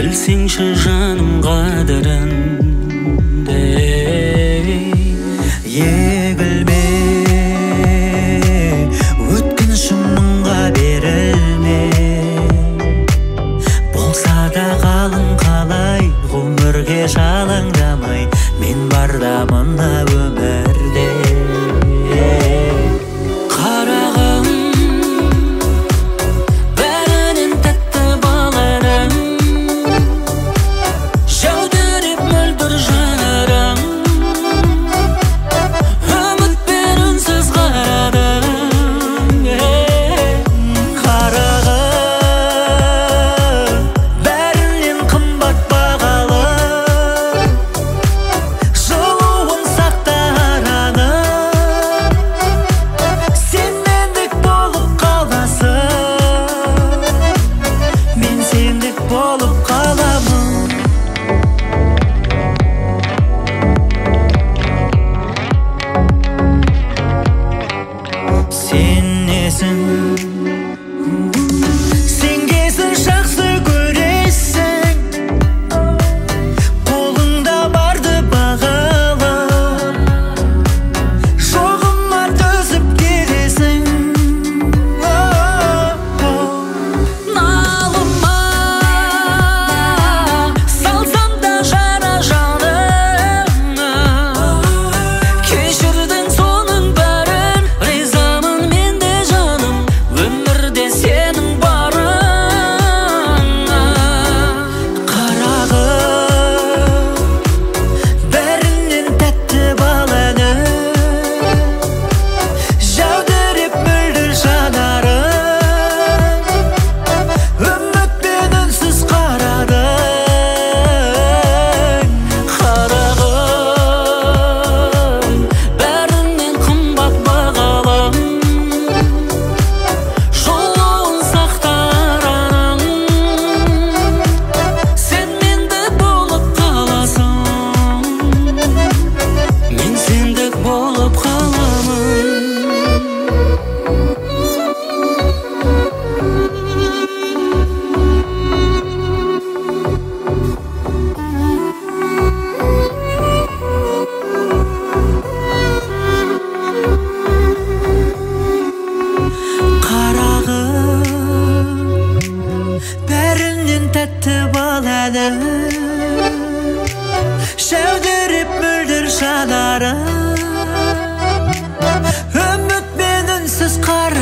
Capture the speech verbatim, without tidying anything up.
Білсеңші жаным қадірін егілме, өткінші мұңға берілме. Болса да қалың қалай, ғұмырге жалаңдамай, мен барда мына өмірде. Қарағым, бәрінен тәтті баларым, жәудіреп мөлдір жанарым, үмітпен үнсіз қарадым. Қарағым, бәрінен қымбат бағалы, жылуын сақта араның, сен мендік болып қаласың, мен сендік болып қаламын. Сенесің, сенгесін жақсы көресің, қолыңда барды бағала, жоғыма төзіп келесің. Налыма салсам да жара жаныңа, кешірдің соның бәрін, ризамын мен де жаным, өмірде сенің барыңа. Қарағым, бәрінен тәтті баланы, жәудіреп мөлдір жанарың, үмітпен үнсіз қарадың. Қарағым, бәрінен қымбат бағалым, жолуын сақта араның, сен мендік болып қаласың, мен сендік болып қаламын. Қарағым, бәрінен тәтті баланы, жәудіреп мөлдір жанарың, үмітпен үнсіз қара